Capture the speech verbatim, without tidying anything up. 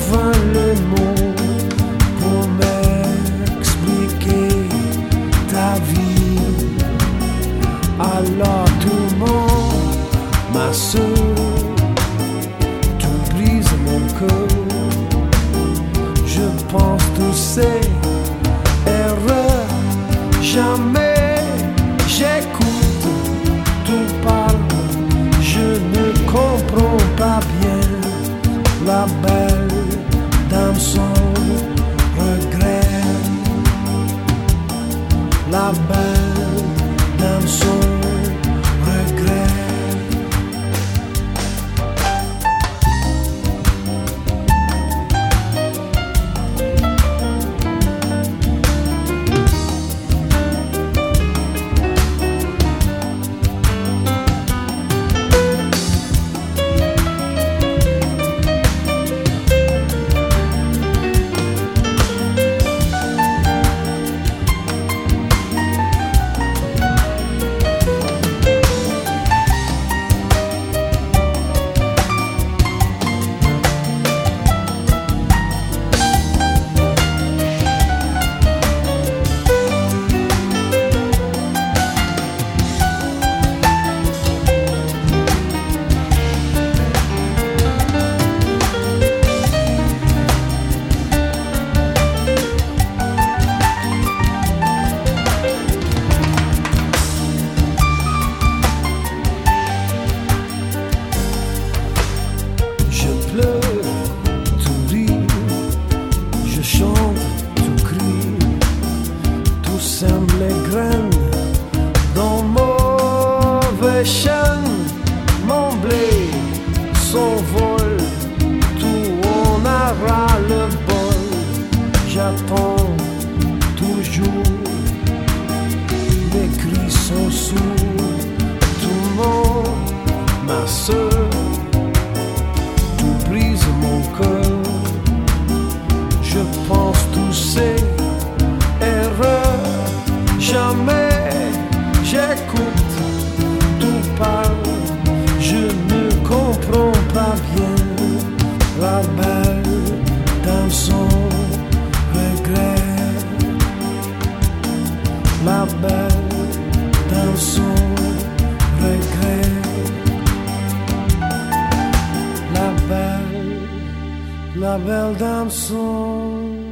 vain le mot pour m'expliquer ta vie. Alors tout le monde, ma soeur, tu brises mon cœur. Je pense tous ces erreurs, jamais j'écoute, tout parle, je ne comprends pas bien. La belle dame son regret, la belle dame son regret. Sème les graines dans mauvais champ, mon blé s'envole, tout on aura le bol. J'attends toujours, mes cris sont sourds, tout le monde, ma soeur, tout brise mon cœur. Je pense tous ces erreurs, jamais j'écoute, tout parle, je ne comprends pas bien. La belle dans son regret, la belle dans son regret, la belle, la belle dans son